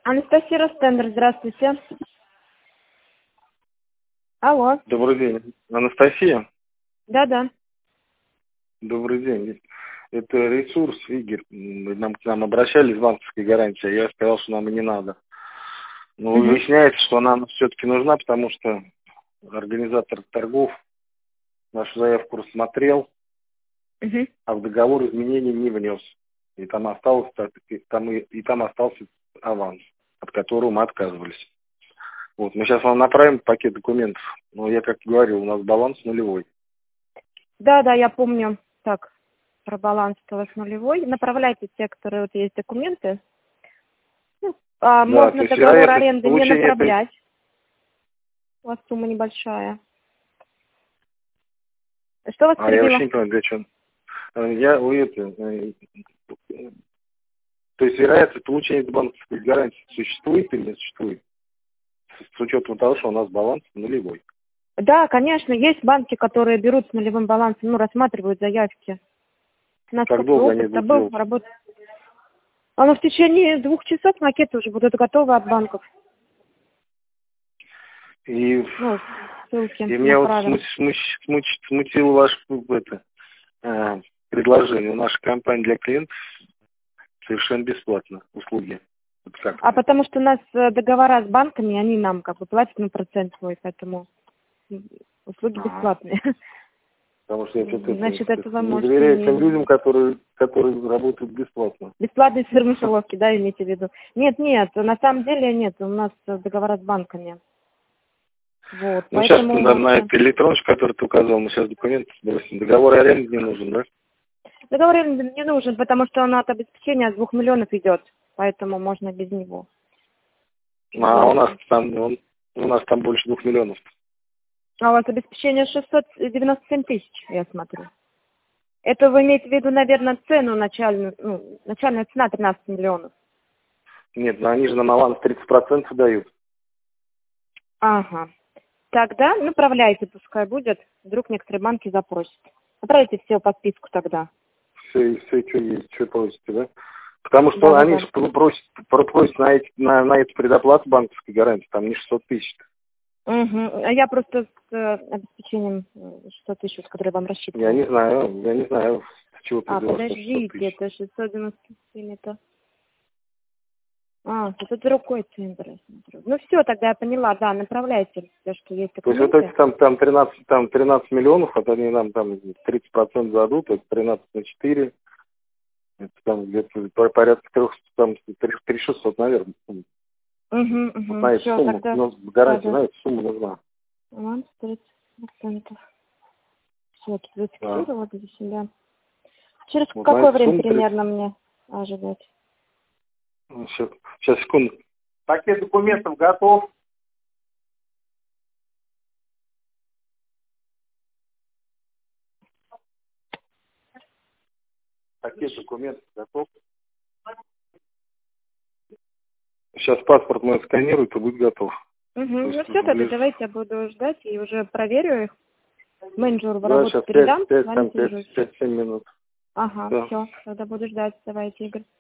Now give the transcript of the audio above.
Анастасия Ростендер, здравствуйте. Алло. Добрый день. Анастасия? Да-да. Добрый день. Это ресурс, Игорь. К нам обращались в банковской гарантии, а я сказал, что нам и не надо. Но выясняется, что нам все-таки нужна, потому что организатор торгов нашу заявку рассмотрел, а в договор изменений не внес. И там остался аванс, от которого мы отказывались. Вот, мы сейчас вам направим пакет документов, но я как говорил, у нас баланс нулевой. Да-да, я помню. Так, про баланс у вас нулевой. Направляйте те, которые вот есть документы. Да, можно договор аренды не направлять. У вас сумма небольшая. Что вас Я перебило? вообще не понимаю, для чего. То есть вероятность получения банковской гарантии существует или не существует? С учетом того, что у нас баланс нулевой. Да, конечно, есть банки, которые берут с нулевым балансом, рассматривают заявки. Как долго они будут делать? Оно в течение 2 часов макеты уже будут готовы от банков. И ссылки меня вот смутило ваше предложение. Наша компания для клиентов совершенно бесплатно услуги. Потому что у нас договора с банками, они нам платят на процент свой, поэтому услуги бесплатные. Потому что этого не доверяю тем людям, которые работают бесплатно. Бесплатные фирмы-шеловки, да, имейте в виду? Нет, на самом деле нет, у нас договора с банками. Вот, сейчас на эту электроночку, которую ты указал, мы сейчас документы сбросим. Договор аренды не нужен, да? Договор аренды не нужен, потому что он от обеспечения 2 миллионов идет, поэтому можно без него. У нас там больше 2 миллионов. А у вас обеспечение 697 тысяч, я смотрю. Это вы имеете в виду, наверное, цену начальную, начальная цена 13 миллионов. Нет, но они же нам аванс 30% дают. Ага. Тогда направляйте, пускай будет. Вдруг некоторые банки запросят. Направляйте все по списку тогда. Все, что есть, что просите, да? Потому что они же просят на эту предоплату банковской гарантии, там не 600 тысяч. А я просто с обеспечением 600 тысяч, которые вам рассчитываю. Я не знаю, с чего ты взяла 600 подождите, тысяч. это 697, это... это рукой центр, я смотрю. Все, тогда я поняла, да, направляйте все, что есть документы. То есть вот эти там 13 миллионов, вот они нам там 30% дадут, это 13 на 4, это там где-то порядка 3600, наверное. На эту сумму, гарантия на эту сумму нужна. Аванс 30%. Все, тут зафиксировала для себя. Через какое время примерно мне ожидать? Сейчас, секунду. Пакет документов готов. Пакет документов готов. Сейчас паспорт мой сканируют и будет готов. Все, тогда давайте я буду ждать и уже проверю их. Менеджеру работу передам. 5-7 минут. Ага, все, тогда буду ждать. Давайте, Игорь.